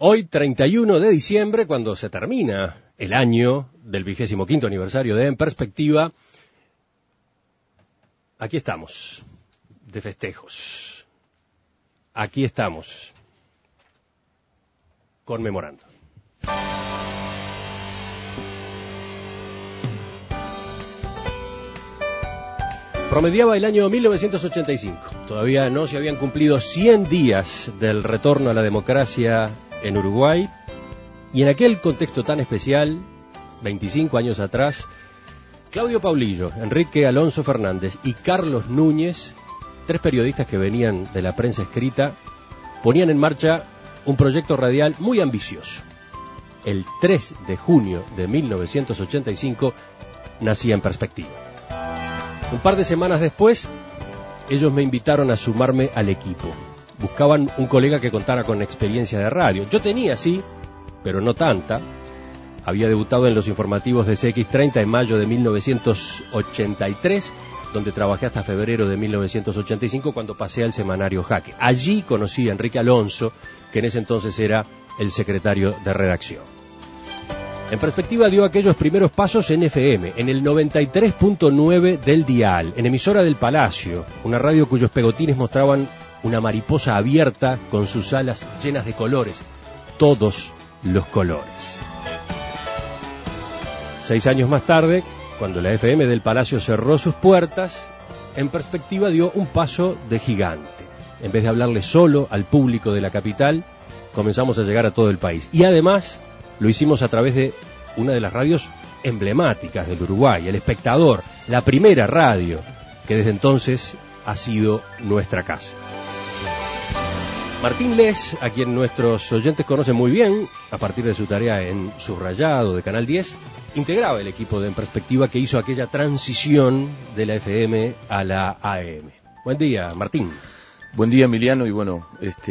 Hoy, 31 de diciembre, cuando se termina el año del 25º aniversario de En Perspectiva, aquí estamos, de festejos. Aquí estamos, conmemorando. Promediaba el año 1985. Todavía no se habían cumplido 100 días del retorno a la democracia en Uruguay. Y en aquel contexto tan especial, 25 años atrás, Claudio Paulillo, Enrique Alonso Fernández y Carlos Núñez, tres periodistas que venían de la prensa escrita, ponían en marcha un proyecto radial muy ambicioso. El 3 de junio de 1985 nacía En Perspectiva. Un par de semanas después, ellos me invitaron a sumarme al equipo. Buscaban un colega que contara con experiencia de radio. Yo tenía, sí, pero no tanta. Había debutado en los informativos de CX30 en mayo de 1983, donde trabajé hasta febrero de 1985, cuando pasé al semanario Jaque. Allí conocí a Enrique Alonso, que en ese entonces era el secretario de redacción. En Perspectiva dio aquellos primeros pasos en FM, en el 93.9 del dial, en emisora del Palacio, una radio cuyos pegotines mostraban una mariposa abierta con sus alas llenas de colores, todos los colores. 6 años más tarde, cuando la FM del Palacio cerró sus puertas, En Perspectiva dio un paso de gigante. En vez de hablarle solo al público de la capital, comenzamos a llegar a todo el país. Y además lo hicimos a través de una de las radios emblemáticas del Uruguay, El Espectador, la primera radio que desde entonces ha sido nuestra casa. Martín Les, a quien nuestros oyentes conocen muy bien, a partir de su tarea en Subrayado de Canal 10, integraba el equipo de En Perspectiva que hizo aquella transición de la FM a la AM. Buen día, Martín. Buen día, Emiliano, y bueno,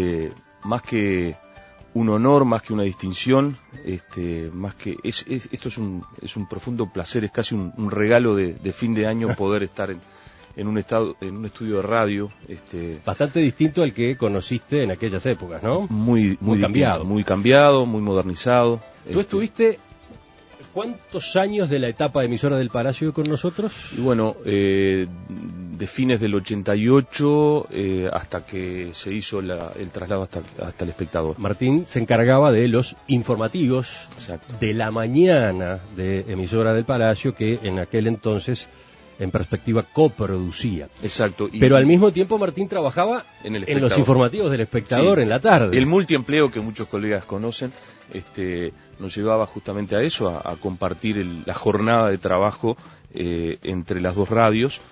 más que un honor, más que una distinción, más que esto es un profundo placer, es casi un regalo de fin de año poder estar en un estudio de radio. Bastante distinto al que conociste en aquellas épocas, ¿no? Muy cambiado. Muy cambiado, muy modernizado. ¿Tú estuviste cuántos años de la etapa de emisora del Palacio con nosotros? Y bueno, de fines del 88 hasta que se hizo el traslado hasta El Espectador. Martín se encargaba de los informativos. Exacto. De la mañana de emisora del Palacio, que en aquel entonces En Perspectiva coproducía. Exacto. Pero al mismo tiempo Martín trabajaba en los informativos del Espectador, sí, en la tarde. El multiempleo que muchos colegas conocen nos llevaba justamente a eso, a compartir la jornada de trabajo entre las dos radios,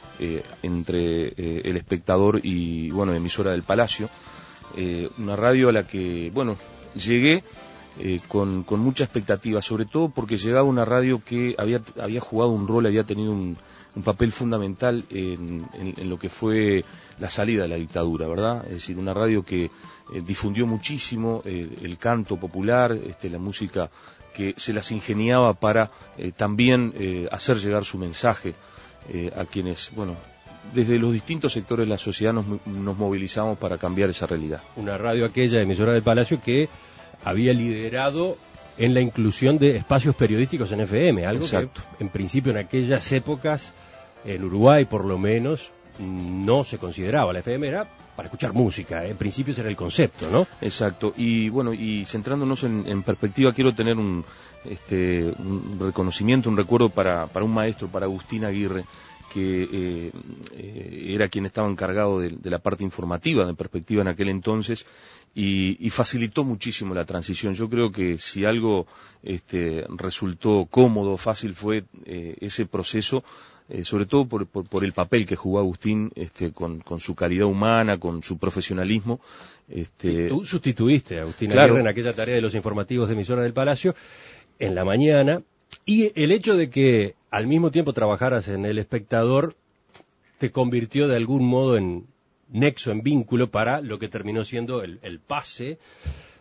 entre El Espectador y, bueno, emisora del Palacio. Una radio a la que, bueno, llegué con mucha expectativa, sobre todo porque llegaba una radio que había jugado un rol, había tenido un papel fundamental en lo que fue la salida de la dictadura, ¿verdad? Es decir, una radio que difundió muchísimo el canto popular, la música que se las ingeniaba para también hacer llegar su mensaje a quienes, bueno, desde los distintos sectores de la sociedad nos movilizamos para cambiar esa realidad. Una radio aquella, emisora del Palacio, que había liderado en la inclusión de espacios periodísticos en FM, algo Exacto. Que en principio en aquellas épocas, en Uruguay por lo menos, no se consideraba. La FM era para escuchar música, en principio ese era el concepto, ¿no? Exacto, y bueno, y centrándonos en Perspectiva, quiero tener un reconocimiento, un recuerdo para un maestro, para Agustín Aguirre, que era quien estaba encargado de la parte informativa de Perspectiva en aquel entonces, y facilitó muchísimo la transición. Yo creo que si algo resultó cómodo, fácil, fue ese proceso, sobre todo por el papel que jugó Agustín, con su calidad humana, con su profesionalismo. Sí, tú sustituiste a Agustín Claro. Aguirre en aquella tarea de los informativos de emisora del Palacio en la mañana, y el hecho de que al mismo tiempo trabajaras en El Espectador te convirtió de algún modo en nexo, en vínculo para lo que terminó siendo el pase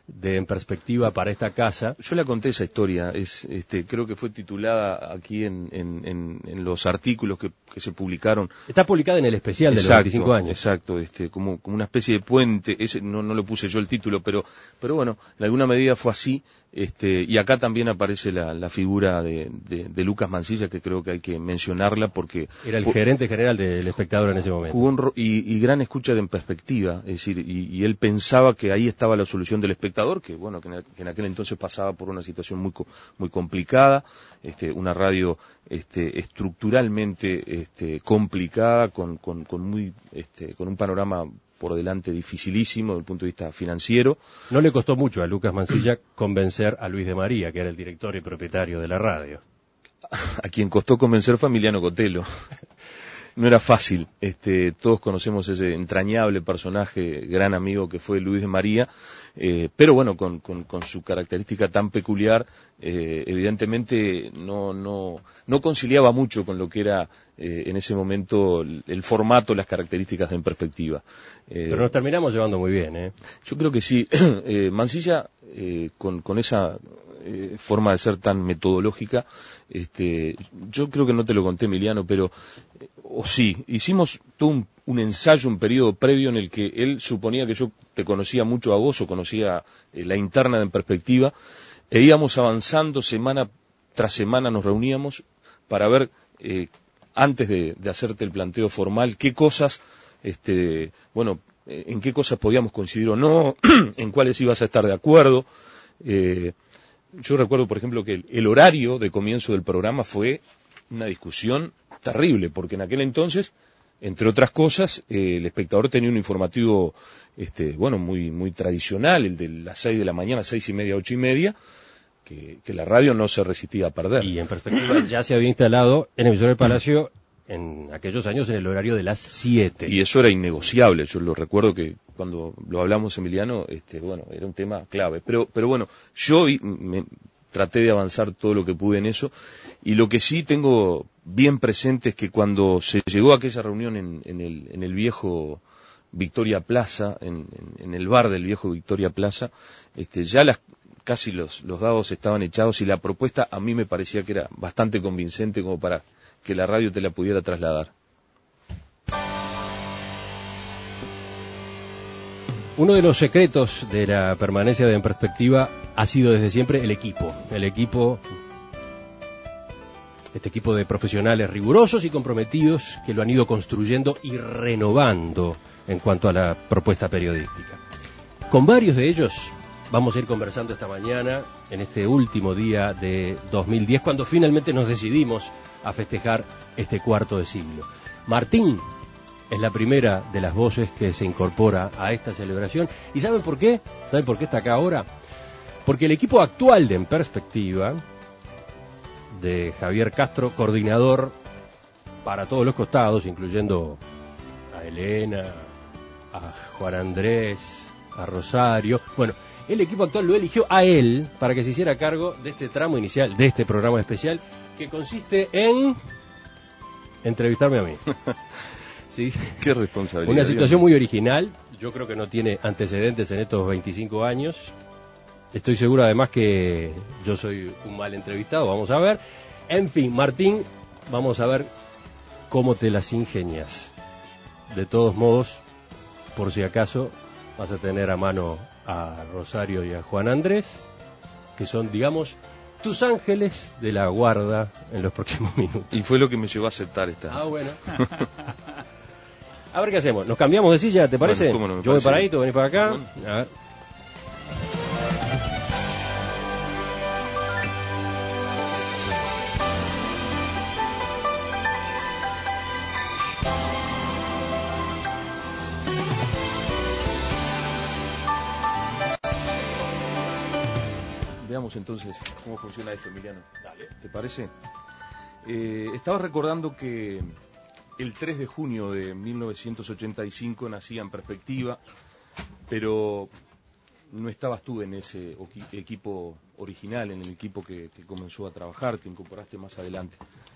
de En Perspectiva para esta casa. Yo la conté esa historia, creo que fue titulada aquí en los artículos que se publicaron. Está publicada en el especial de los 25 años. Exacto, como una especie de puente, no le puse yo el título, pero bueno, en alguna medida fue así, y acá también aparece la figura de Lucas Mansilla, que creo que hay que mencionarla porque... Era el gerente general del Espectador en ese momento. Hubo y gran escucha de En Perspectiva, es decir, y él pensaba que ahí estaba la solución del Espectador, que bueno, que en aquel entonces pasaba por una situación muy complicada, una radio estructuralmente complicada, con un panorama por delante dificilísimo desde el punto de vista financiero. No le costó mucho a Lucas Mansilla convencer a Luis de María, que era el director y propietario de la radio. A quien costó convencer fue Emiliano Cotelo. No era fácil, todos conocemos ese entrañable personaje, gran amigo que fue Luis de María, pero bueno, con su característica tan peculiar, evidentemente no conciliaba mucho con lo que era en ese momento el formato, las características de En Perspectiva. Pero nos terminamos llevando muy bien, ¿eh? Yo creo que sí. Mansilla, con esa forma de ser tan metodológica, yo creo que no te lo conté, Emiliano, pero o sí, hicimos todo un ensayo, un periodo previo en el que él suponía que yo te conocía mucho a vos o conocía la interna de En Perspectiva, e íbamos avanzando semana tras semana, nos reuníamos para ver, antes de hacerte el planteo formal, qué cosas, en qué cosas podíamos coincidir o no, en cuáles ibas a estar de acuerdo. Yo recuerdo, por ejemplo, que el horario de comienzo del programa fue una discusión terrible, porque en aquel entonces, entre otras cosas, el Espectador tenía un informativo, muy tradicional, el de las 6 de la mañana, 6:30, 8:30, que la radio no se resistía a perder. Y En Perspectiva ya se había instalado en Emisora del Palacio en aquellos años en el horario de las 7. Y eso era innegociable. Yo lo recuerdo que cuando lo hablamos, Emiliano, era un tema clave. Pero bueno, yo me traté de avanzar todo lo que pude en eso, y lo que sí tengo bien presente es que cuando se llegó a aquella reunión en el viejo Victoria Plaza, en el bar del viejo Victoria Plaza, ya casi los dados estaban echados, y la propuesta a mí me parecía que era bastante convincente como para que la radio te la pudiera trasladar. Uno de los secretos de la permanencia de En Perspectiva ha sido desde siempre el equipo. Este equipo de profesionales rigurosos y comprometidos que lo han ido construyendo y renovando en cuanto a la propuesta periodística. Con varios de ellos vamos a ir conversando esta mañana, en este último día de 2010, cuando finalmente nos decidimos a festejar este cuarto de siglo. Martín es la primera de las voces que se incorpora a esta celebración. ¿Y saben por qué? ¿Saben por qué está acá ahora? Porque el equipo actual de En Perspectiva, de Javier Castro, coordinador para todos los costados, incluyendo a Elena, a Juan Andrés, a Rosario, bueno, el equipo actual lo eligió a él para que se hiciera cargo de este tramo inicial, de este programa especial, que consiste en entrevistarme a mí. ¿Sí? Qué responsabilidad. Una situación muy original, yo creo que no tiene antecedentes en estos 25 años. Estoy seguro además que yo soy un mal entrevistado, vamos a ver. En fin, Martín, vamos a ver cómo te las ingenias. De todos modos, por si acaso, vas a tener a mano a Rosario y a Juan Andrés, que son, digamos, tus ángeles de la guarda en los próximos minutos. Y fue lo que me llevó a aceptar esta. Ah, bueno. A ver qué hacemos. ¿Nos cambiamos de silla, te parece? Bueno, no, yo voy para ahí, tú venís para acá. Bueno. A ver. Veamos entonces cómo funciona esto, Emiliano. Dale. ¿Te parece? Estaba recordando que el 3 de junio de 1985 nacía En Perspectiva, pero no estabas tú en ese equipo original, en el equipo que comenzó a trabajar, te incorporaste más adelante.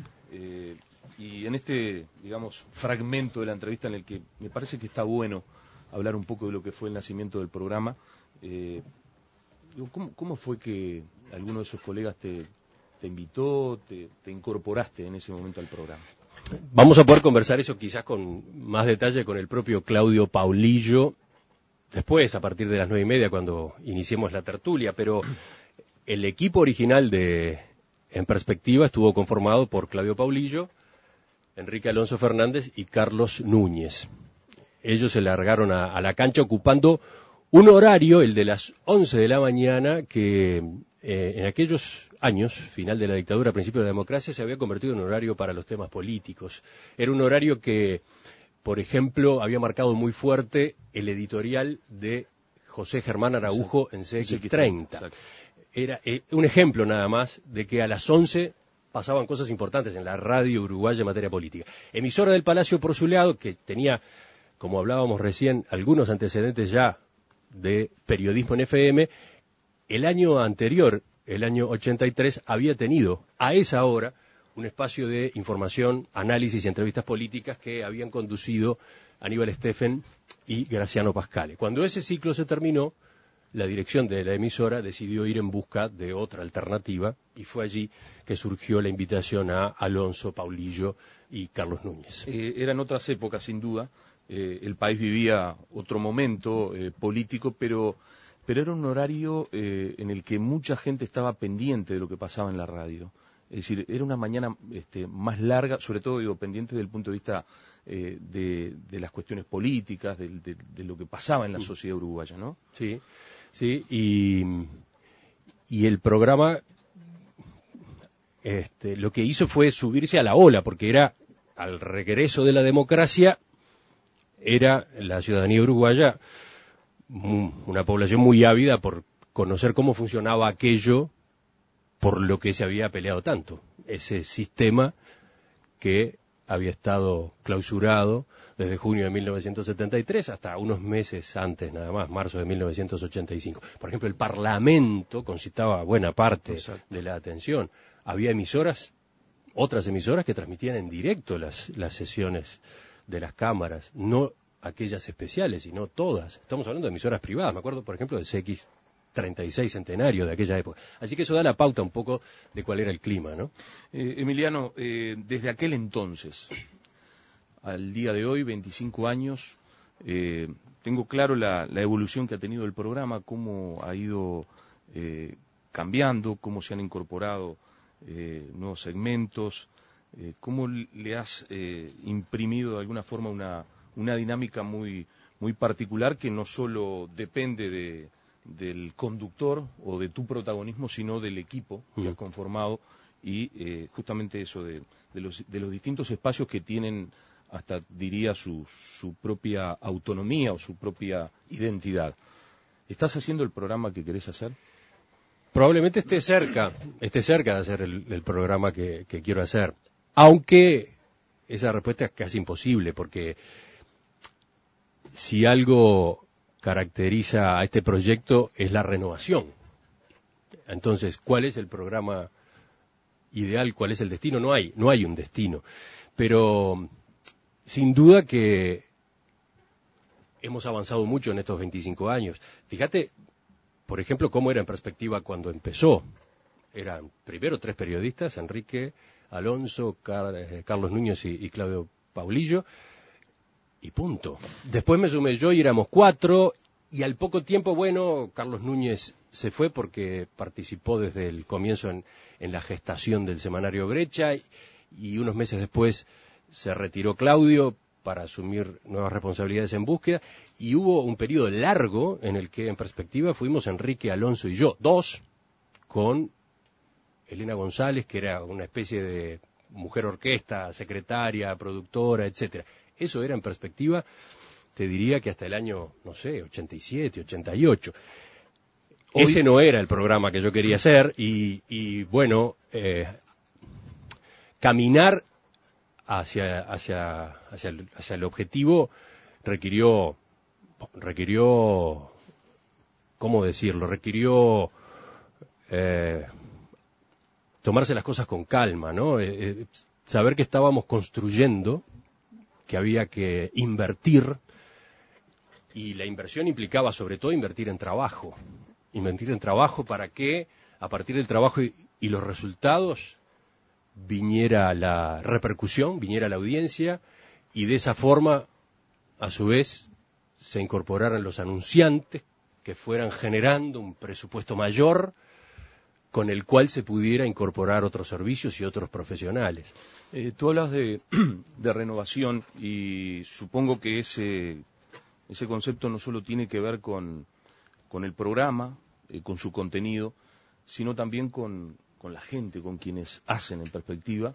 Y en este, digamos, fragmento de la entrevista en el que me parece que está bueno hablar un poco de lo que fue el nacimiento del programa, ¿Cómo fue que alguno de esos colegas te invitó, te incorporaste en ese momento al programa? Vamos a poder conversar eso quizás con más detalle con el propio Claudio Paulillo, después, a partir de las 9:30, cuando iniciemos la tertulia, pero el equipo original de En Perspectiva estuvo conformado por Claudio Paulillo, Enrique Alonso Fernández y Carlos Núñez. Ellos se largaron a la cancha ocupando un horario, el de las 11 de la mañana, que en aquellos años, final de la dictadura, principio de la democracia, se había convertido en un horario para los temas políticos. Era un horario que, por ejemplo, había marcado muy fuerte el editorial de José Germán Araujo en CX30. Era un ejemplo nada más de que a las 11 pasaban cosas importantes en la radio uruguaya en materia política. Emisora del Palacio, por su lado, que tenía, como hablábamos recién, algunos antecedentes ya de periodismo en FM, el año anterior, el año 83, había tenido a esa hora un espacio de información, análisis y entrevistas políticas que habían conducido Aníbal Steffen y Graciano Pascale. Cuando ese ciclo se terminó, la dirección de la emisora decidió ir en busca de otra alternativa y fue allí que surgió la invitación a Alonso, Paulillo y Carlos Núñez. Eran otras épocas, sin duda. El país vivía otro momento político, pero era un horario en el que mucha gente estaba pendiente de lo que pasaba en la radio. Es decir, era una mañana más larga, sobre todo digo, pendiente del punto de vista de las cuestiones políticas, de lo que pasaba en la sociedad uruguaya, ¿no? Sí, sí, y el programa lo que hizo fue subirse a la ola, porque era al regreso de la democracia, era la ciudadanía uruguaya una población muy ávida por conocer cómo funcionaba aquello por lo que se había peleado tanto, ese sistema que había estado clausurado desde junio de 1973 hasta unos meses antes, nada más, marzo de 1985. Por ejemplo, el Parlamento concitaba buena parte de la atención. Había otras emisoras que transmitían en directo las sesiones de las cámaras, no aquellas especiales, sino todas. Estamos hablando de emisoras privadas, me acuerdo, por ejemplo, del CX36 Centenario de aquella época. Así que eso da la pauta un poco de cuál era el clima, ¿no? Emiliano, desde aquel entonces al día de hoy, 25 años, tengo claro la evolución que ha tenido el programa, cómo ha ido cambiando, cómo se han incorporado nuevos segmentos, cómo le has imprimido de alguna forma una dinámica muy particular que no solo depende del conductor o de tu protagonismo, sino del equipo que has conformado y justamente eso de los distintos espacios que tienen hasta diría su propia autonomía o su propia identidad. ¿Estás haciendo el programa que querés hacer? Probablemente esté cerca de hacer el programa que quiero hacer, aunque esa respuesta es casi imposible, porque si algo caracteriza a este proyecto es la renovación. Entonces, ¿cuál es el programa ideal? ¿Cuál es el destino? No hay un destino, pero sin duda que hemos avanzado mucho en estos 25 años. Fíjate, por ejemplo, cómo era En Perspectiva cuando empezó. Eran primero 3 periodistas, Enrique Alonso, Carlos Núñez y Claudio Paulillo, y punto. Después me sumé yo y éramos 4, y al poco tiempo, bueno, Carlos Núñez se fue porque participó desde el comienzo en la gestación del semanario Brecha, y unos meses después se retiró Claudio para asumir nuevas responsabilidades en búsqueda, y hubo un periodo largo en el que En Perspectiva fuimos Enrique Alonso y yo, 2, con Elena González, que era una especie de mujer orquesta, secretaria, productora, etcétera. Eso era En Perspectiva, te diría que hasta el año, no sé, 87, 88. Ese no era el programa que yo quería hacer, y bueno, caminar hacia el objetivo requirió, ¿cómo decirlo? Requirió tomarse las cosas con calma, ¿no? Saber que estábamos construyendo, que había que invertir, y la inversión implicaba sobre todo invertir en trabajo. invertir en trabajo para que a partir del trabajo y los resultados viniera la repercusión, viniera la audiencia, y de esa forma, a su vez, se incorporaran los anunciantes que fueran generando un presupuesto mayor con el cual se pudiera incorporar otros servicios y otros profesionales. Tú hablas de renovación y supongo que ese concepto no solo tiene que ver con el programa, con su contenido, sino también con la gente, con quienes hacen En Perspectiva.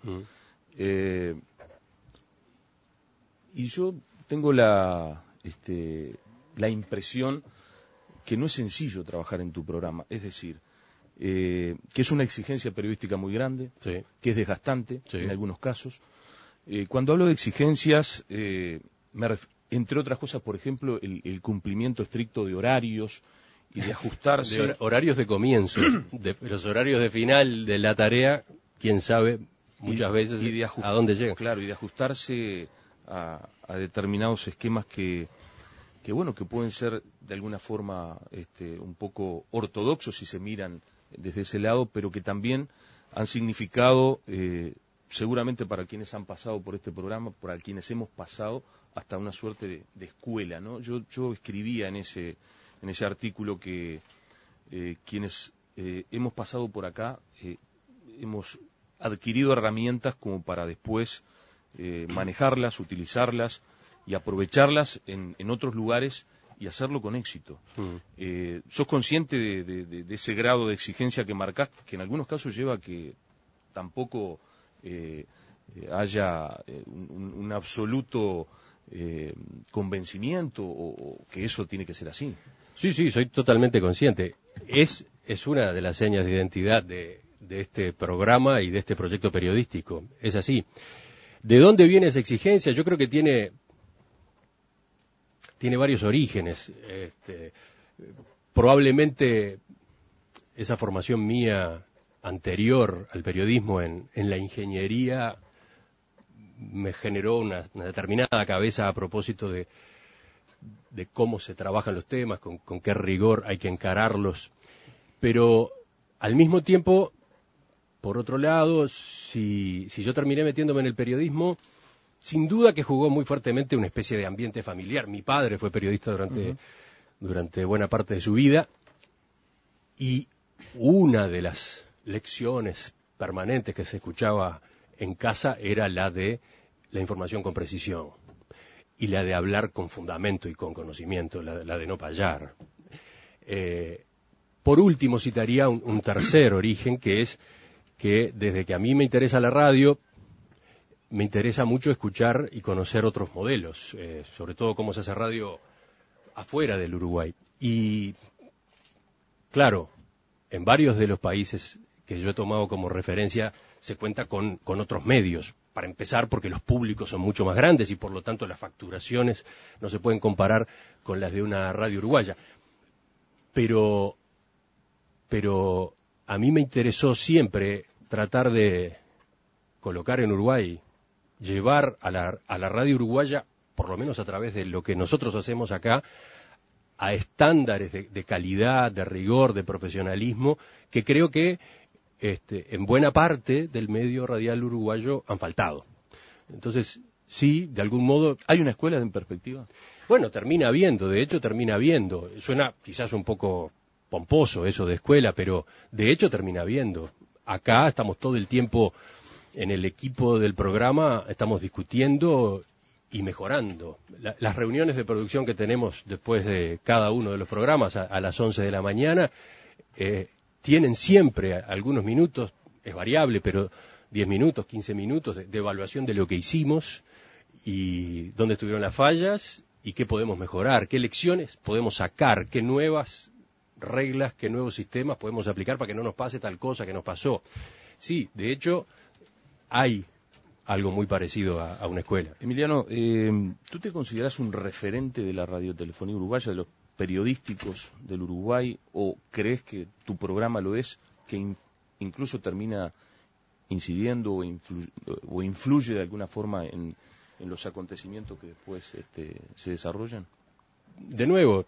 Y yo tengo la impresión que no es sencillo trabajar en tu programa, es decir, que es una exigencia periodística muy grande, sí, que es desgastante sí, en algunos casos. Cuando hablo de exigencias, entre otras cosas, por ejemplo, el cumplimiento estricto de horarios y de ajustarse. De horarios de comienzo, los horarios de final de la tarea, quién sabe muchas veces a dónde llegan. Claro, y de ajustarse a determinados esquemas que pueden ser de alguna forma un poco ortodoxos si se miran desde ese lado, pero que también han significado, seguramente para quienes han pasado por este programa, para quienes hemos pasado, hasta una suerte de escuela, ¿no? Yo escribía en ese artículo que quienes hemos pasado por acá hemos adquirido herramientas como para después manejarlas, utilizarlas y aprovecharlas en otros lugares y hacerlo con éxito. ¿Sos consciente de ese grado de exigencia que marcás, que en algunos casos lleva a que tampoco haya un absoluto convencimiento o que eso tiene que ser así? Sí, soy totalmente consciente. Es una de las señas de identidad de este programa y de este proyecto periodístico. Es así. ¿De dónde viene esa exigencia? Yo creo que tiene varios orígenes. Probablemente esa formación mía anterior al periodismo en la ingeniería me generó una determinada cabeza a propósito de cómo se trabajan los temas, con qué rigor hay que encararlos. Pero al mismo tiempo, por otro lado, si yo terminé metiéndome en el periodismo, sin duda que jugó muy fuertemente una especie de ambiente familiar. Mi padre fue periodista durante buena parte de su vida, y una de las lecciones permanentes que se escuchaba en casa era la de la información con precisión y la de hablar con fundamento y con conocimiento, la de no payar. Por último, citaría un tercer origen, que es que desde que a mí me interesa la radio, me interesa mucho escuchar y conocer otros modelos, sobre todo cómo se hace radio afuera del Uruguay. Y, claro, en varios de los países que yo he tomado como referencia se cuenta con otros medios. Para empezar, porque los públicos son mucho más grandes y por lo tanto las facturaciones no se pueden comparar con las de una radio uruguaya. Pero a mí me interesó siempre tratar de colocar en Uruguay, llevar a la radio uruguaya, por lo menos a través de lo que nosotros hacemos acá, a estándares de calidad, de rigor, de profesionalismo, que creo que en buena parte del medio radial uruguayo han faltado. Entonces, sí, de algún modo... ¿Hay una escuela de En Perspectiva? Bueno, termina habiendo. Suena quizás un poco pomposo eso de escuela, pero de hecho termina habiendo. Acá estamos todo el tiempo en el equipo del programa, estamos discutiendo y mejorando. Las reuniones de producción que tenemos después de cada uno de los programas a las 11 de la mañana tienen siempre algunos minutos, es variable, pero 10 minutos, 15 minutos de evaluación de lo que hicimos y dónde estuvieron las fallas y qué podemos mejorar, qué lecciones podemos sacar, qué nuevas reglas, qué nuevos sistemas podemos aplicar para que no nos pase tal cosa que nos pasó. Sí, de hecho, hay algo muy parecido a una escuela. Emiliano, ¿tú te consideras un referente de la radiotelefonía uruguaya, de los periodísticos del Uruguay, o crees que tu programa lo es, que incluso termina incidiendo o influye de alguna forma en los acontecimientos que después se desarrollan? De nuevo,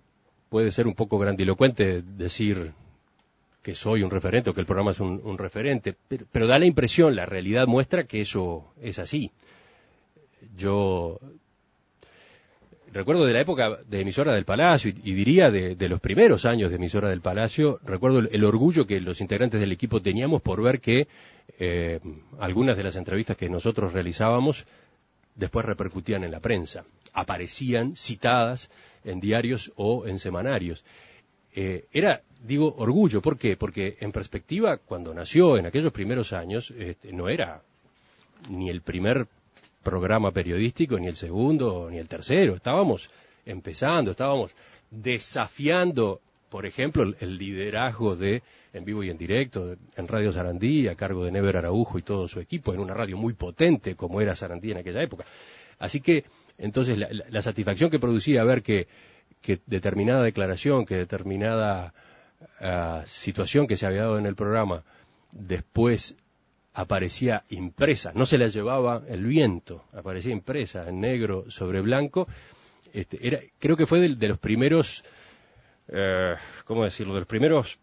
puede ser un poco grandilocuente decir que soy un referente o que el programa es un referente, pero da la impresión, la realidad muestra que eso es así. Yo recuerdo de la época de Emisora del Palacio, y diría de los primeros años de Emisora del Palacio, recuerdo el orgullo que los integrantes del equipo teníamos por ver que algunas de las entrevistas que nosotros realizábamos después repercutían en la prensa, aparecían citadas en diarios o en semanarios. Era, digo, orgullo. ¿Por qué? Porque en perspectiva, cuando nació en aquellos primeros años, no era ni el primer programa periodístico, ni el segundo, ni el tercero. Estábamos empezando, estábamos desafiando, por ejemplo, el liderazgo de En Vivo y en Directo, en Radio Sarandí, a cargo de Never Araujo y todo su equipo, en una radio muy potente como era Sarandí en aquella época. Así que, entonces, la satisfacción que producía ver que determinada declaración, que determinada situación que se había dado en el programa, después aparecía impresa, no se la llevaba el viento, aparecía impresa en negro sobre blanco, creo que fue de los primeros, ¿cómo decirlo?, de los primeros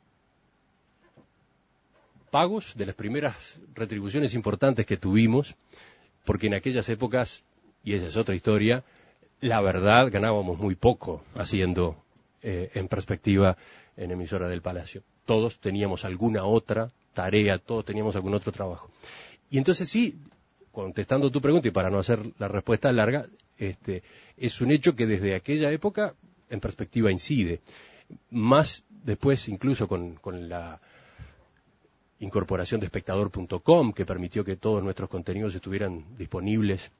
pagos, de las primeras retribuciones importantes que tuvimos, porque en aquellas épocas, y esa es otra historia, la verdad ganábamos muy poco haciendo en perspectiva en Emisora del Palacio. Todos teníamos alguna otra tarea, todos teníamos algún otro trabajo. Y entonces sí, contestando tu pregunta y para no hacer la respuesta larga, es un hecho que desde aquella época en perspectiva incide. Más después incluso con la incorporación de espectador.com, que permitió que todos nuestros contenidos estuvieran disponibles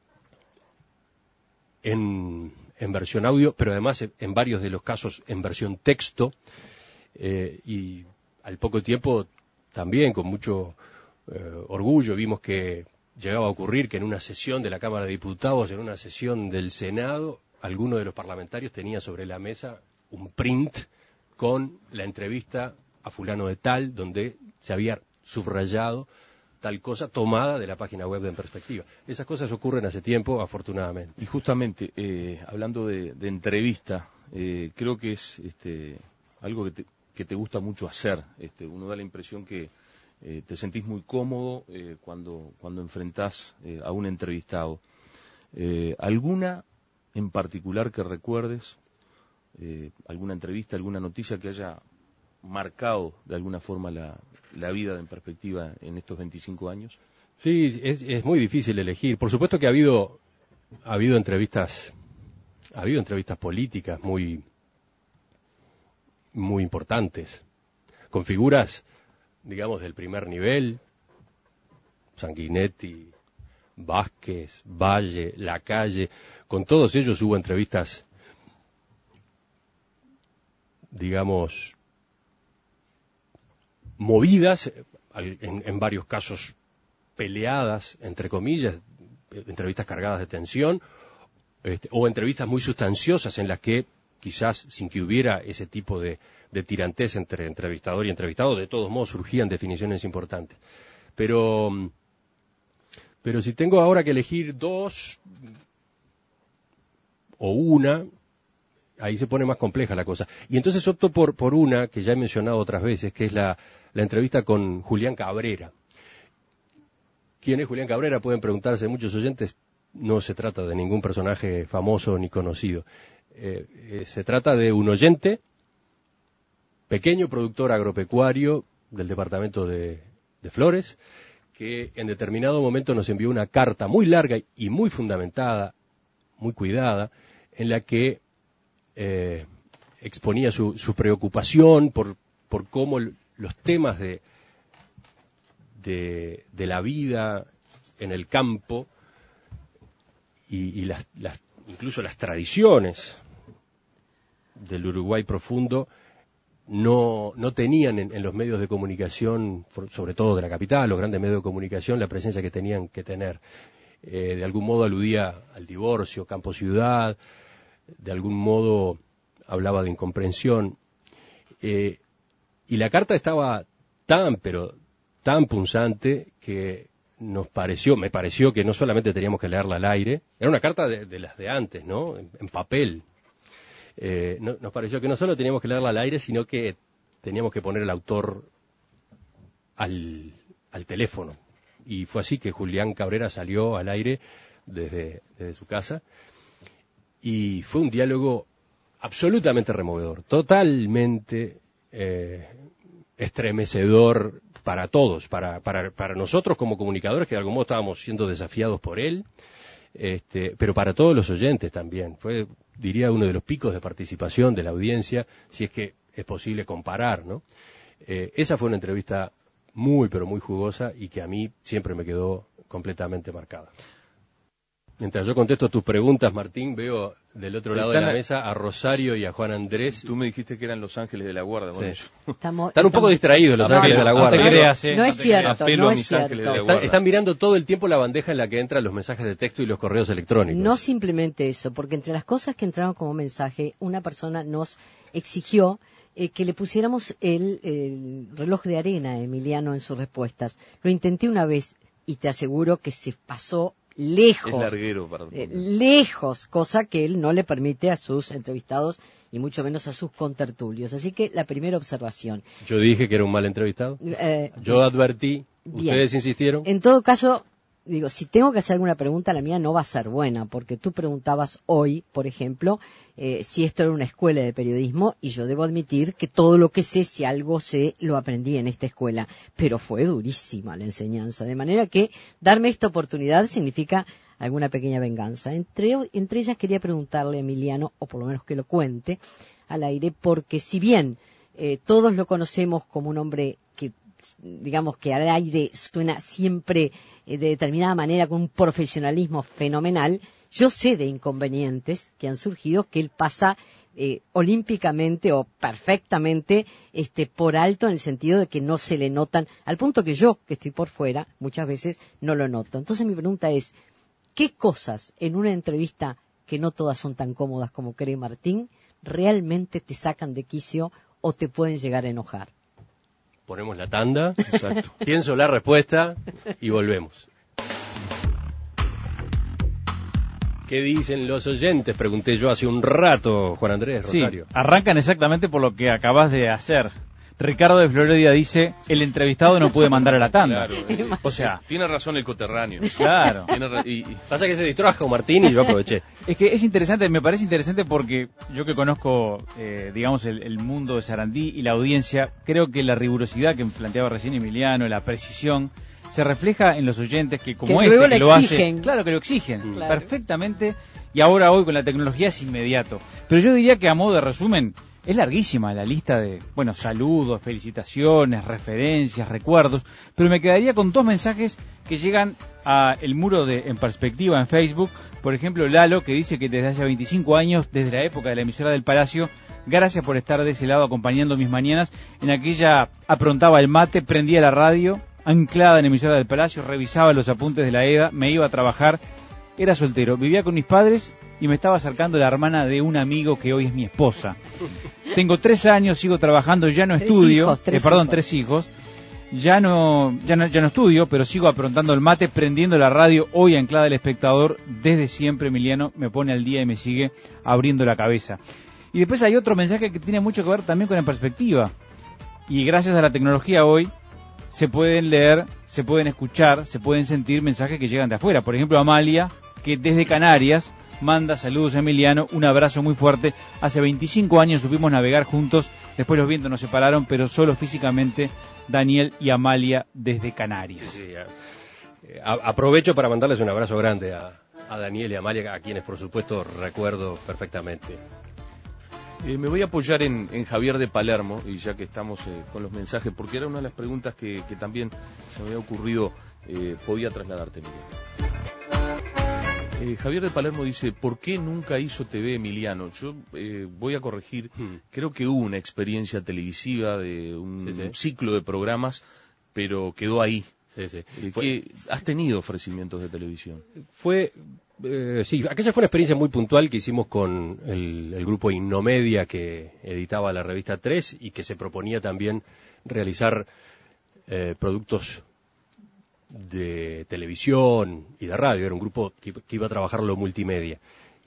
en versión audio, pero además en varios de los casos en versión texto, y al poco tiempo también con mucho orgullo vimos que llegaba a ocurrir que en una sesión de la Cámara de Diputados, en una sesión del Senado, alguno de los parlamentarios tenía sobre la mesa un print con la entrevista a fulano de tal, donde se había subrayado tal cosa tomada de la página web de En Perspectiva. Esas cosas ocurren hace tiempo, afortunadamente. Y justamente, hablando de entrevista, creo que es algo que te gusta mucho hacer. Uno da la impresión que te sentís muy cómodo cuando enfrentás a un entrevistado. ¿Alguna en particular que recuerdes? ¿Alguna entrevista, alguna noticia que haya marcado de alguna forma la vida de En Perspectiva en estos 25 años? Sí, es muy difícil elegir. Por supuesto que ha habido entrevistas políticas muy importantes, con figuras, digamos, del primer nivel, Sanguinetti, Vázquez, Valle, Lacalle. Con todos ellos hubo entrevistas, digamos, movidas, en varios casos peleadas, entre comillas, entrevistas cargadas de tensión, o entrevistas muy sustanciosas en las que quizás sin que hubiera ese tipo de tirantez entre entrevistador y entrevistado, de todos modos surgían definiciones importantes. Pero si tengo ahora que elegir dos o una, ahí se pone más compleja la cosa. Y entonces opto por una que ya he mencionado otras veces, que es la entrevista con Julián Cabrera. ¿Quién es Julián Cabrera? Pueden preguntarse muchos oyentes. No se trata de ningún personaje famoso ni conocido. Se trata de un oyente, pequeño productor agropecuario del departamento de Flores, que en determinado momento nos envió una carta muy larga y muy fundamentada, muy cuidada, en la que exponía su preocupación por cómo los temas de la vida en el campo y incluso las tradiciones del Uruguay profundo no tenían en los medios de comunicación, sobre todo de la capital, los grandes medios de comunicación, la presencia que tenían que tener. De algún modo aludía al divorcio, campo-ciudad, de algún modo hablaba de incomprensión. Y la carta estaba pero tan punzante que me pareció que no solamente teníamos que leerla al aire, era una carta de las de antes, ¿no? En papel. nos pareció que no solo teníamos que leerla al aire, sino que teníamos que poner el autor al teléfono. Y fue así que Julián Cabrera salió al aire desde su casa. Y fue un diálogo absolutamente removedor, totalmente estremecedor para todos, para nosotros como comunicadores, que de algún modo estábamos siendo desafiados por él, pero para todos los oyentes también. Fue, diría, uno de los picos de participación de la audiencia, si es que es posible comparar, ¿no? Esa fue una entrevista muy, pero muy jugosa y que a mí siempre me quedó completamente marcada. Mientras yo contesto tus preguntas, Martín, veo del otro lado de la mesa a Rosario y a Juan Andrés. Tú me dijiste que eran los ángeles de la guarda. Sí. Bueno, están un poco distraídos los ángeles de la guarda. No te creas, No es cierto, Apelo no a es mis ángeles de la cierto. guarda. Están mirando todo el tiempo la bandeja en la que entran los mensajes de texto y los correos electrónicos. No simplemente eso, porque entre las cosas que entraron como mensaje, una persona nos exigió que le pusiéramos el reloj de arena a Emiliano en sus respuestas. Lo intenté una vez y te aseguro que se pasó lejos. Es larguero para lejos, cosa que él no le permite a sus entrevistados y mucho menos a sus contertulios. Así que la primera observación. Yo dije que era un mal entrevistado. Yo advertí, bien. ustedes insistieron. En todo caso, digo, si tengo que hacer alguna pregunta, la mía no va a ser buena, porque tú preguntabas hoy, por ejemplo, si esto era una escuela de periodismo, y yo debo admitir que todo lo que sé, si algo sé, lo aprendí en esta escuela, pero fue durísima la enseñanza, de manera que darme esta oportunidad significa alguna pequeña venganza. Entre ellas quería preguntarle a Emiliano, o por lo menos que lo cuente al aire, porque si bien todos lo conocemos como un hombre que, digamos que al aire suena siempre de determinada manera con un profesionalismo fenomenal, yo sé de inconvenientes que han surgido que él pasa olímpicamente o perfectamente por alto, en el sentido de que no se le notan, al punto que yo, que estoy por fuera, muchas veces no lo noto. Entonces mi pregunta es, ¿qué cosas en una entrevista, que no todas son tan cómodas como cree Martín, realmente te sacan de quicio o te pueden llegar a enojar? Ponemos la tanda, exacto. Pienso la respuesta y volvemos. ¿Qué dicen los oyentes? Pregunté yo hace un rato, Juan Andrés, Rosario. Sí, arrancan exactamente por lo que acabas de hacer. Ricardo de Floridia dice, el entrevistado no puede mandar a la tanda. Claro, o sea, tiene razón el coterráneo. Claro. Pasa que se distrajo Martín y yo aproveché. Es que es interesante, me parece interesante porque yo que conozco, digamos, el mundo de Sarandí y la audiencia, creo que la rigurosidad que planteaba recién Emiliano, la precisión, se refleja en los oyentes que como que luego que lo lo exigen. hace, claro que lo exigen, Claro. perfectamente, y ahora hoy con la tecnología es inmediato. Pero yo diría que a modo de resumen, es larguísima la lista de, bueno, saludos, felicitaciones, referencias, recuerdos, pero me quedaría con 2 mensajes que llegan a el muro En Perspectiva en Facebook. Por ejemplo, Lalo, que dice que desde hace 25 años, desde la época de la emisora del Palacio, gracias por estar de ese lado acompañando mis mañanas. En aquella aprontaba el mate, prendía la radio, anclada en la emisora del Palacio, revisaba los apuntes de la EDA, me iba a trabajar, era soltero, vivía con mis padres y me estaba acercando la hermana de un amigo que hoy es mi esposa. Tengo 3 años, sigo trabajando, ya no estudio, 3 hijos, ya no estudio, pero sigo aprontando el mate, prendiendo la radio, hoy anclada El Espectador, desde siempre Emiliano me pone al día y me sigue abriendo la cabeza. Y después hay otro mensaje que tiene mucho que ver también con En Perspectiva, y gracias a la tecnología hoy, se pueden leer, se pueden escuchar, se pueden sentir mensajes que llegan de afuera. Por ejemplo, Amalia, que desde Canarias manda saludos a Emiliano, un abrazo muy fuerte. Hace 25 años supimos navegar juntos, después los vientos nos separaron, pero solo físicamente Daniel y Amalia desde Canarias. Sí, aprovecho para mandarles un abrazo grande a Daniel y a Amalia, a quienes por supuesto recuerdo perfectamente. Me voy a apoyar en Javier de Palermo, y ya que estamos con los mensajes, porque era una de las preguntas que también se me había ocurrido, podía trasladarte, Miguel. Javier de Palermo dice, ¿por qué nunca hizo TV Emiliano? Yo voy a corregir, creo que hubo una experiencia televisiva de un ciclo de programas, pero quedó ahí. ¿Has tenido ofrecimientos de televisión? Sí, aquella fue una experiencia muy puntual que hicimos con el grupo Innomedia, que editaba la revista 3 y que se proponía también realizar productos de televisión y de radio. Era un grupo que iba a trabajar lo multimedia.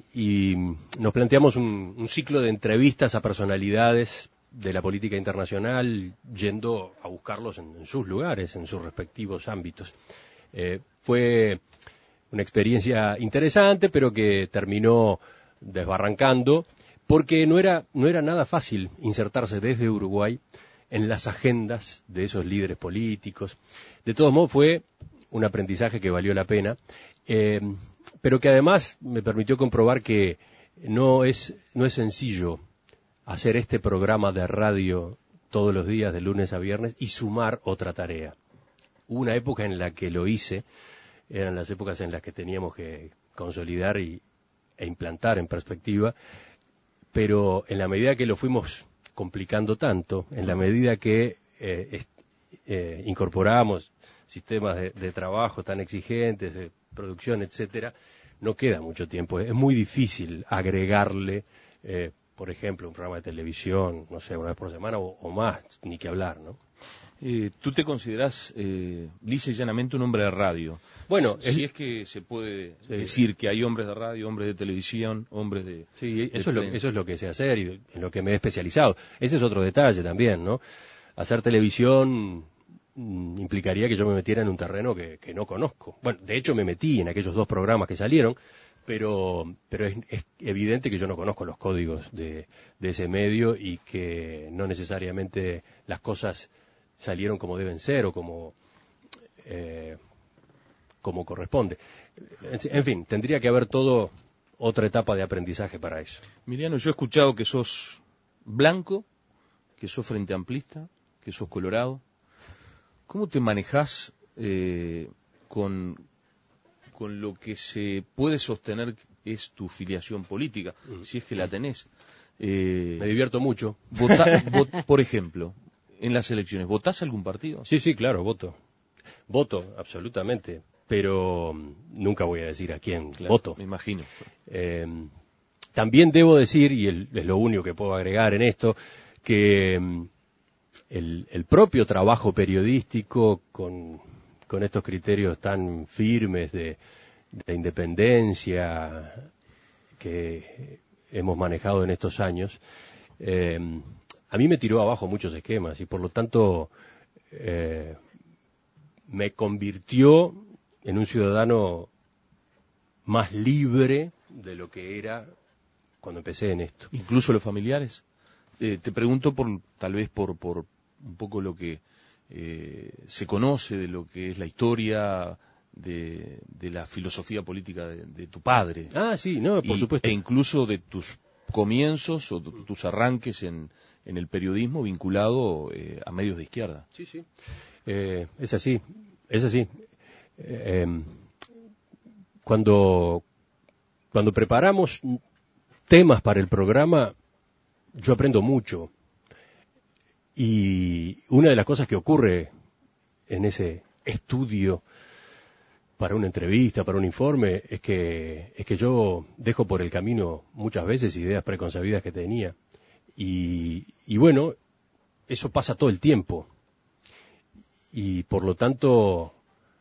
y nos planteamos un ciclo de entrevistas a personalidades de la política internacional, yendo a buscarlos en sus lugares, en sus respectivos ámbitos. Fue una experiencia interesante, pero que terminó desbarrancando, porque no era nada fácil insertarse desde Uruguay en las agendas de esos líderes políticos. De todos modos, fue un aprendizaje que valió la pena, pero que además me permitió comprobar que no es sencillo hacer este programa de radio todos los días, de lunes a viernes, y sumar otra tarea. Hubo una época en la que lo hice, eran las épocas en las que teníamos que consolidar e implantar en perspectiva, pero en la medida que lo fuimos complicando tanto, en la medida que incorporamos sistemas de trabajo tan exigentes, de producción, etcétera, no queda mucho tiempo. Es muy difícil agregarle, por ejemplo, un programa de televisión, no sé, una vez por semana o más, ni que hablar, ¿no? ¿Tú te considerás lisa y llanamente un hombre de radio? Bueno, si es que se puede decir que hay hombres de radio, hombres de televisión, hombres de... Sí, eso es lo que sé hacer y en lo que me he especializado. Ese es otro detalle también, ¿no? Hacer televisión implicaría que yo me metiera en un terreno que no conozco. Bueno, de hecho me metí en aquellos 2 programas que salieron, pero es evidente que yo no conozco los códigos de ese medio y que no necesariamente las cosas salieron como deben ser o como corresponde. En fin, tendría que haber todo otra etapa de aprendizaje para eso. Emiliano, yo he escuchado que sos blanco, que sos frente amplista, que sos colorado. ¿Cómo te manejás con lo que se puede sostener es tu filiación política, si es que la tenés? Me divierto mucho. Por ejemplo, en las elecciones, ¿votás algún partido? Sí, claro, voto. Voto, absolutamente, pero nunca voy a decir a quién voto. Me imagino. También debo decir, y es lo único que puedo agregar en esto, que el propio trabajo periodístico con estos criterios tan firmes de independencia que hemos manejado en estos años, a mí me tiró abajo muchos esquemas y por lo tanto me convirtió en un ciudadano más libre de lo que era cuando empecé en esto. ¿Incluso los familiares? Te pregunto tal vez por un poco lo que se conoce de lo que es la historia de la filosofía política de tu padre. Ah, sí, no, por supuesto. E incluso de tus comienzos o tus arranques en el periodismo vinculado a medios de izquierda. Sí. Es así. Cuando preparamos temas para el programa, yo aprendo mucho. Y una de las cosas que ocurre en ese estudio para una entrevista, para un informe, es que yo dejo por el camino muchas veces ideas preconcebidas que tenía. Y bueno, eso pasa todo el tiempo. Y por lo tanto,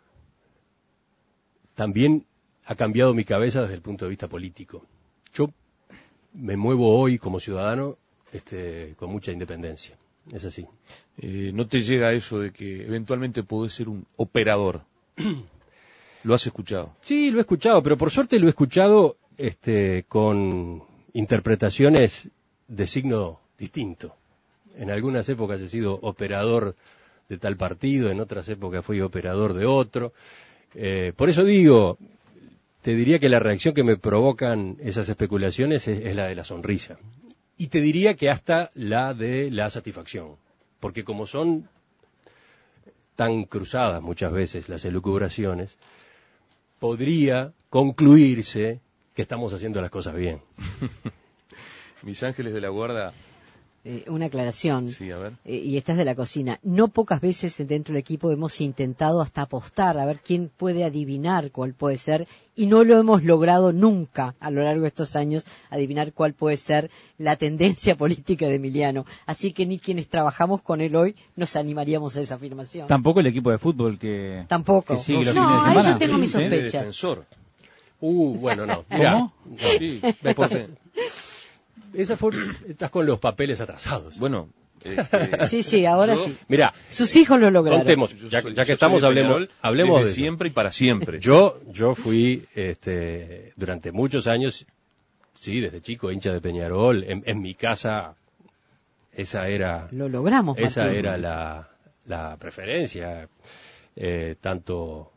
también ha cambiado mi cabeza desde el punto de vista político. Yo me muevo hoy como ciudadano con mucha independencia. Es así. ¿No te llega eso de que eventualmente podés ser un operador? ¿Lo has escuchado? Sí, lo he escuchado, pero por suerte lo he escuchado con interpretaciones de signo distinto. En algunas épocas he sido operador de tal partido, en otras épocas fui operador de otro. Por eso digo, te diría que la reacción que me provocan esas especulaciones es la de la sonrisa. Y te diría que hasta la de la satisfacción, porque como son tan cruzadas muchas veces las elucubraciones, podría concluirse que estamos haciendo las cosas bien. Mis ángeles de la guarda. Una aclaración, sí, a ver. Y esta es de la cocina. No pocas veces dentro del equipo hemos intentado hasta apostar a ver quién puede adivinar cuál puede ser, y no lo hemos logrado nunca a lo largo de estos años, adivinar cuál puede ser la tendencia política de Emiliano. Así que ni quienes trabajamos con él hoy nos animaríamos a esa afirmación. Tampoco el equipo de fútbol que Tampoco. sigue los no, fines de ahí semana. yo tengo mis De sospechas. defensor. Bueno, no. Mirá, ¿Cómo? no. Sí, Estás con los papeles atrasados. bueno, Sí, ahora yo- sí. Mirá, Sus hijos lo lograron. contemos, yo ya soy- que yo estamos, soy de Peñarol hablemos desde de eso. siempre y para siempre. Yo fui durante muchos años, sí, desde chico, hincha de Peñarol. En mi casa, esa era Lo logramos, esa Martín. era la preferencia, tanto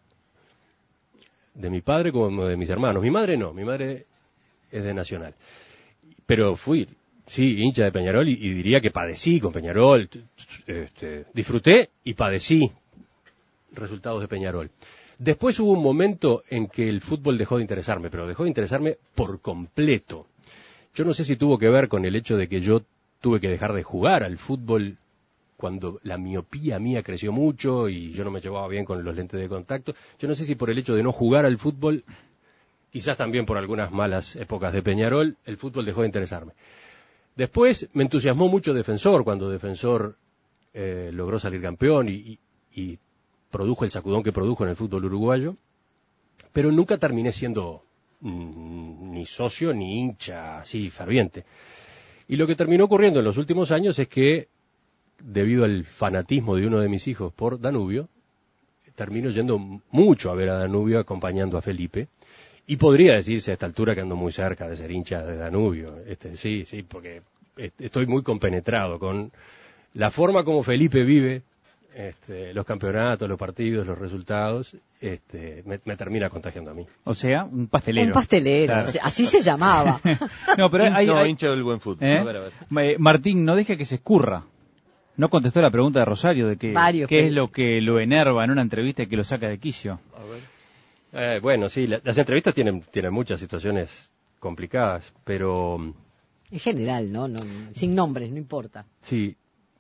de mi padre como de mis hermanos. Mi madre no, mi madre es de Nacional. Pero fui, sí, hincha de Peñarol y diría que padecí con Peñarol. Disfruté y padecí resultados de Peñarol. Después hubo un momento en que el fútbol dejó de interesarme, pero dejó de interesarme por completo. Yo no sé si tuvo que ver con el hecho de que yo tuve que dejar de jugar al fútbol cuando la miopía mía creció mucho y yo no me llevaba bien con los lentes de contacto. Yo no sé si por el hecho de no jugar al fútbol, quizás también por algunas malas épocas de Peñarol, el fútbol dejó de interesarme. Después me entusiasmó mucho Defensor, cuando Defensor logró salir campeón y produjo el sacudón que produjo en el fútbol uruguayo, pero nunca terminé siendo ni socio ni hincha así ferviente. Y lo que terminó ocurriendo en los últimos años es que, debido al fanatismo de uno de mis hijos por Danubio, termino yendo mucho a ver a Danubio acompañando a Felipe. Y podría decirse a esta altura que ando muy cerca de ser hincha de Danubio. Sí, porque estoy muy compenetrado con la forma como Felipe vive los campeonatos, los partidos, los resultados. Me termina contagiando a mí. O sea, un pastelero. Un pastelero, Claro. así se llamaba. No, pero hay, hincha del buen fútbol. ¿eh? A ver. Martín, no deje que se escurra. No contestó la pregunta de Rosario de que Varios qué que- es lo que lo enerva en una entrevista y que lo saca de quicio. A ver. Bueno, sí, las entrevistas tienen muchas situaciones complicadas, pero En general, ¿no? Sin nombres, no importa. sí,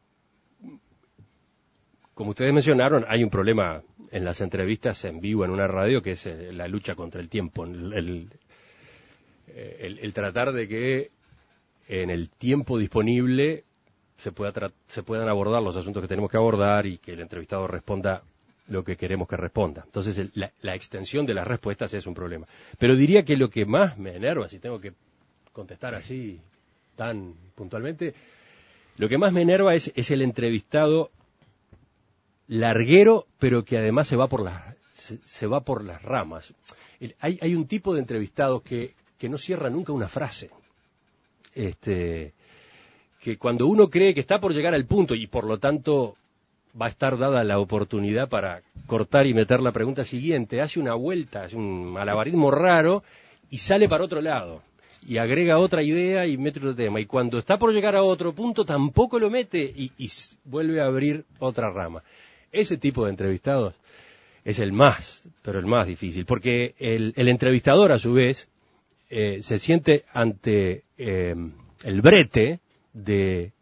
como ustedes mencionaron, hay un problema en las entrevistas en vivo en una radio que es la lucha contra el tiempo, el tratar de que en el tiempo disponible se puedan abordar los asuntos que tenemos que abordar y que el entrevistado responda lo que queremos que responda. Entonces, la extensión de las respuestas es un problema. Pero diría que lo que más me enerva, si tengo que contestar así tan puntualmente, lo que más me enerva es el entrevistado larguero, pero que además se va por las ramas. Hay un tipo de entrevistados que no cierra nunca una frase. Que cuando uno cree que está por llegar al punto y por lo tanto va a estar dada la oportunidad para cortar y meter la pregunta siguiente, hace una vuelta, hace un malabarismo raro y sale para otro lado y agrega otra idea y mete otro tema, y cuando está por llegar a otro punto tampoco lo mete y vuelve a abrir otra rama. Ese tipo de entrevistados es el más difícil, porque el entrevistador a su vez se siente ante el brete de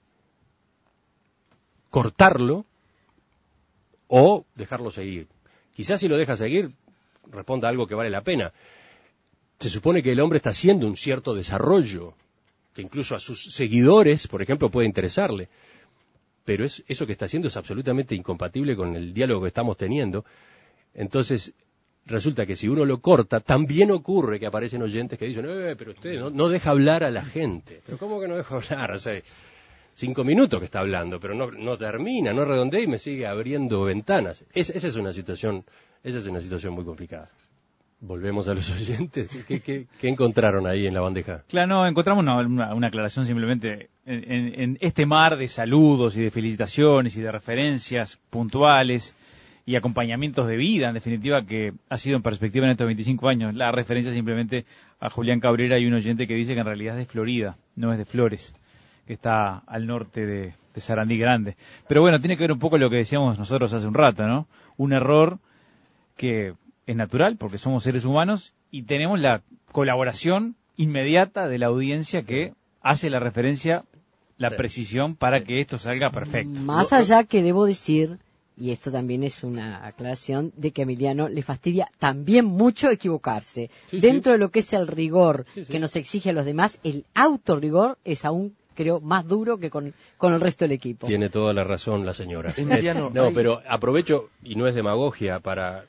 cortarlo o dejarlo seguir. Quizás si lo deja seguir, responda algo que vale la pena. Se supone que el hombre está haciendo un cierto desarrollo, que incluso a sus seguidores, por ejemplo, puede interesarle. Pero eso que está haciendo es absolutamente incompatible con el diálogo que estamos teniendo. Entonces, resulta que si uno lo corta, también ocurre que aparecen oyentes que dicen, pero usted no deja hablar a la gente. ¿Pero cómo que no deja hablar? Hace 5 minutos que está hablando, pero no termina, no redondea y me sigue abriendo ventanas. Esa es una situación muy complicada. Volvemos a los oyentes. ¿Qué encontraron ahí en la bandeja? Claro, no, encontramos una aclaración simplemente en este mar de saludos y de felicitaciones y de referencias puntuales y acompañamientos de vida, en definitiva, que ha sido en perspectiva en estos 25 años. La referencia simplemente a Julián Cabrera y un oyente que dice que en realidad es de Florida, no es de Flores, que está al norte de Sarandí Grande. Pero bueno, tiene que ver un poco lo que decíamos nosotros hace un rato, ¿no? Un error que es natural porque somos seres humanos y tenemos la colaboración inmediata de la audiencia que hace la referencia, la precisión para que esto salga perfecto. Más allá que debo decir, y esto también es una aclaración, de que a Emiliano le fastidia también mucho equivocarse. Sí, Dentro de lo que es el rigor Sí. que nos exige a los demás, el autorrigor es aún, creo, más duro que con el resto del equipo. Tiene toda la razón la señora. Emiliano, No, hay- pero aprovecho, y no es demagogia, para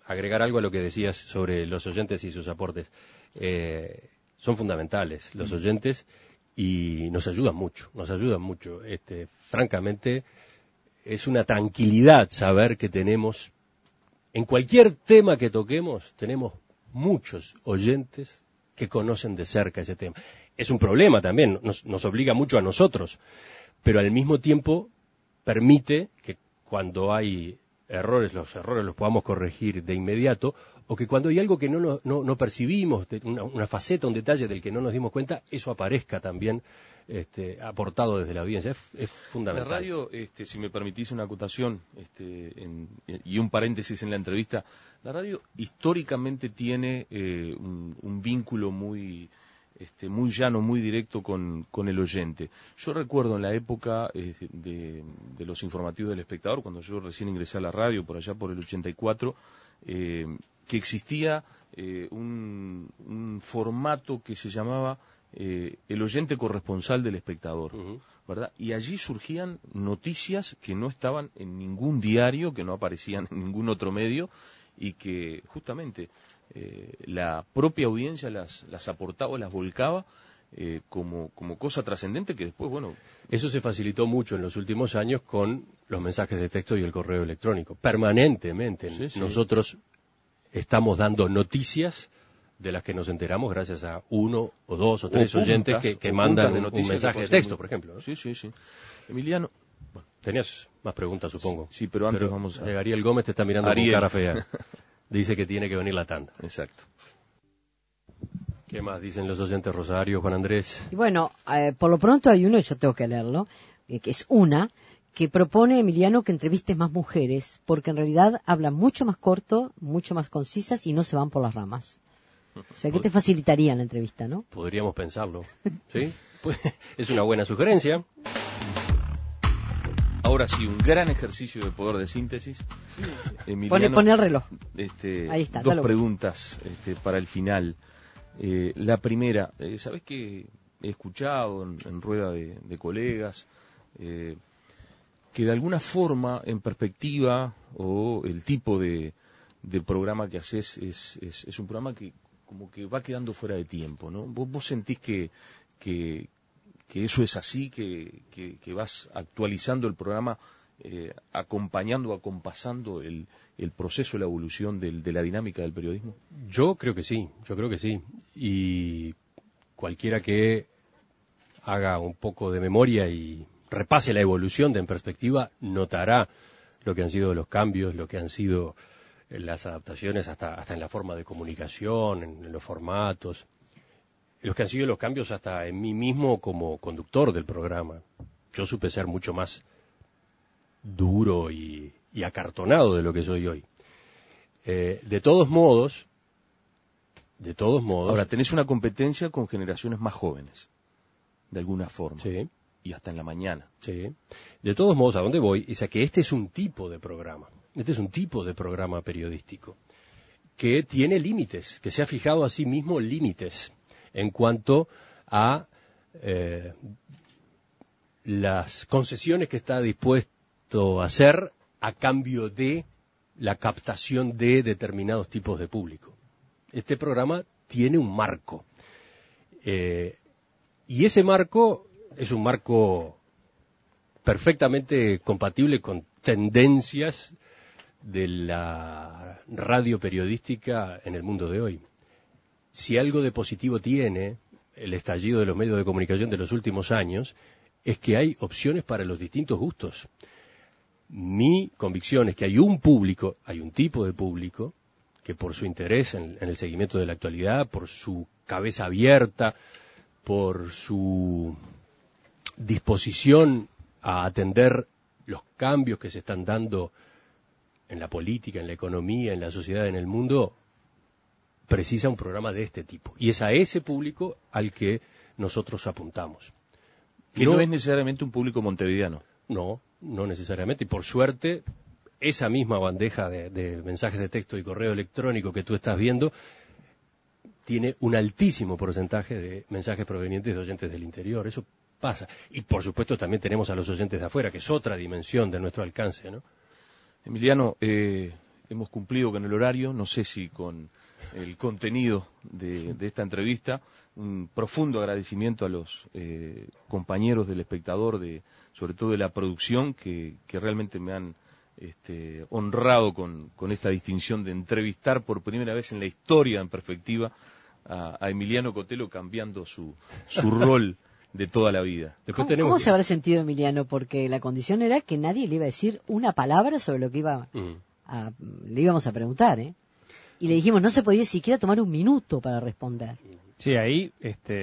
agregar algo a lo que decías sobre los oyentes y sus aportes. Son fundamentales los oyentes y nos ayudan mucho. Francamente, es una tranquilidad saber que tenemos, en cualquier tema que toquemos, tenemos muchos oyentes que conocen de cerca ese tema. Es un problema también, nos obliga mucho a nosotros, pero al mismo tiempo permite que cuando hay errores, los errores los podamos corregir de inmediato, o que cuando hay algo que no percibimos, una faceta, un detalle del que no nos dimos cuenta, eso aparezca también aportado desde la audiencia. Es fundamental. La radio, si me permitís una acotación y un paréntesis en la entrevista, la radio históricamente tiene un vínculo muy llano, muy directo con el oyente. Yo recuerdo en la época de los informativos del Espectador, cuando yo recién ingresé a la radio, por allá por el 84, que existía un formato que se llamaba el oyente corresponsal del Espectador, ¿verdad? Y allí surgían noticias que no estaban en ningún diario, que no aparecían en ningún otro medio, y que justamente la propia audiencia las aportaba, las volcaba como cosa trascendente que después, bueno... Eso se facilitó mucho en los últimos años con los mensajes de texto y el correo electrónico. Permanentemente nosotros estamos dando noticias de las que nos enteramos gracias a uno o dos o tres oyentes que mandan un mensaje de texto, por ejemplo, ¿no? Sí. Emiliano... Bueno, tenías más preguntas, supongo. Sí, pero antes vamos a... Ariel Gómez te está mirando con cara fea. Dice que tiene que venir la tanda. Exacto. ¿Qué más dicen los oyentes, Rosario, Juan Andrés? Y bueno, por lo pronto hay uno, y yo tengo que leerlo, que es una, que propone, Emiliano, que entrevistes más mujeres, porque en realidad hablan mucho más corto, mucho más concisas y no se van por las ramas. O sea, que te facilitaría la entrevista, ¿no? Podríamos pensarlo, ¿sí? Pues, es una buena sugerencia. Ahora sí, un gran ejercicio de poder de síntesis. Emiliano, pone el reloj. Ahí está. Dos preguntas para el final. La primera, ¿sabés que he escuchado en rueda de colegas que de alguna forma, en perspectiva, o el tipo de programa que haces es un programa que como que va quedando fuera de tiempo, ¿no? ¿Vos sentís que eso es así, que vas actualizando el programa, acompañando, acompasando el proceso, la evolución de la dinámica del periodismo? Yo creo que sí. Y cualquiera que haga un poco de memoria y repase la evolución En Perspectiva, notará lo que han sido los cambios, lo que han sido las adaptaciones hasta en la forma de comunicación, en los formatos, los que han sido los cambios hasta en mí mismo como conductor del programa. Yo supe ser mucho más duro y acartonado de lo que soy hoy. De todos modos... Ahora, tenés una competencia con generaciones más jóvenes, de alguna forma. Sí. Y hasta en la mañana. Sí. De todos modos, ¿a dónde voy? Es a que este es un tipo de programa. Este es un tipo de programa periodístico que tiene límites, que se ha fijado a sí mismo límites en cuanto a las concesiones que está dispuesto a hacer a cambio de la captación de determinados tipos de público. Este programa tiene un marco. Y ese marco es un marco perfectamente compatible con tendencias de la radio periodística en el mundo de hoy. Si algo de positivo tiene el estallido de los medios de comunicación de los últimos años, es que hay opciones para los distintos gustos. Mi convicción es que hay un público, hay un tipo de público, que por su interés en el seguimiento de la actualidad, por su cabeza abierta, por su disposición a atender los cambios que se están dando en la política, en la economía, en la sociedad, en el mundo, precisa un programa de este tipo. Y es a ese público al que nosotros apuntamos. Que no es necesariamente un público montevideano. No necesariamente. Y por suerte, esa misma bandeja de mensajes de texto y correo electrónico que tú estás viendo tiene un altísimo porcentaje de mensajes provenientes de oyentes del interior. Eso pasa. Y por supuesto también tenemos a los oyentes de afuera, que es otra dimensión de nuestro alcance, ¿no? Emiliano, hemos cumplido con el horario, no sé si con el contenido de esta entrevista. Un profundo agradecimiento a los compañeros del Espectador, sobre todo de la producción, que realmente me han honrado con esta distinción de entrevistar por primera vez en la historia, en perspectiva, a Emiliano Cotelo, cambiando su rol de toda la vida. Después ¿Cómo se habrá sentido Emiliano? Porque la condición era que nadie le iba a decir una palabra sobre lo que le íbamos a preguntar, ¿eh? Y le dijimos, no se podía siquiera tomar un minuto para responder. Sí, ahí,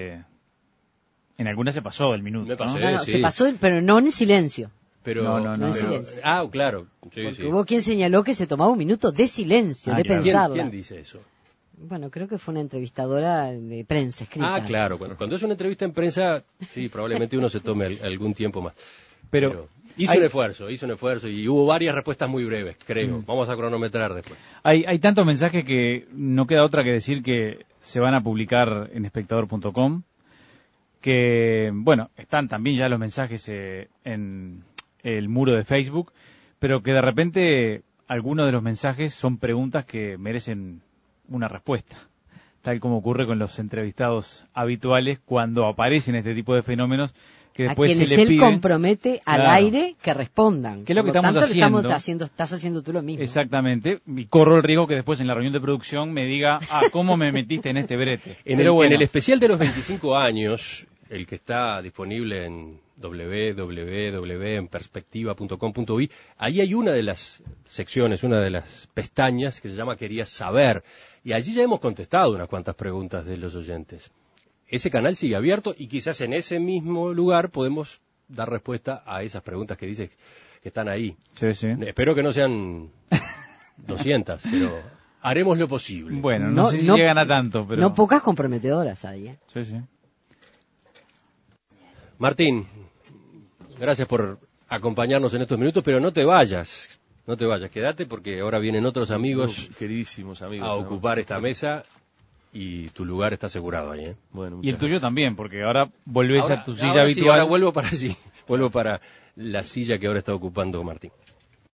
en algunas se pasó el minuto. Me pasé, ¿no? Sí. Se pasó, pero no en silencio. No en silencio. Claro. Sí, porque hubo quien señaló que se tomaba un minuto de silencio, de claro. pensarla. ¿Quién dice eso? Bueno, creo que fue una entrevistadora de prensa escrita. Claro. Cuando es una entrevista en prensa, sí, probablemente uno se tome algún tiempo más. Pero hizo un esfuerzo y hubo varias respuestas muy breves, creo. Vamos a cronometrar después. Hay tantos mensajes que no queda otra que decir que se van a publicar en espectador.com, que, bueno, están también ya los mensajes en el muro de Facebook, pero que de repente algunos de los mensajes son preguntas que merecen una respuesta, tal como ocurre con los entrevistados habituales cuando aparecen este tipo de fenómenos que después a quienes se le él pide, compromete al aire que respondan. ¿Qué es lo que estamos haciendo? Estás haciendo tú lo mismo. Exactamente, y corro el riesgo que después en la reunión de producción me diga, ¿cómo me metiste en este brete? En el especial de los 25 años, el que está disponible en www.enperspectiva.com.uy, ahí hay una de las secciones, una de las pestañas que se llama Querías saber, y allí ya hemos contestado unas cuantas preguntas de los oyentes. Ese canal sigue abierto y quizás en ese mismo lugar podemos dar respuesta a esas preguntas que dice que están ahí. Sí. Espero que no sean 200, pero haremos lo posible. Bueno, no sé si llegan a tanto, pero... No pocas comprometedoras hay, ¿eh? Sí. Martín, gracias por acompañarnos en estos minutos, pero no te vayas, quédate porque ahora vienen otros amigos, queridísimos amigos, a ocupar esta mesa y tu lugar está asegurado ahí, ¿eh? Bueno, y el tuyo también, porque ahora volvés a tu silla habitual. Sí, ahora vuelvo para la silla que ahora está ocupando Martín.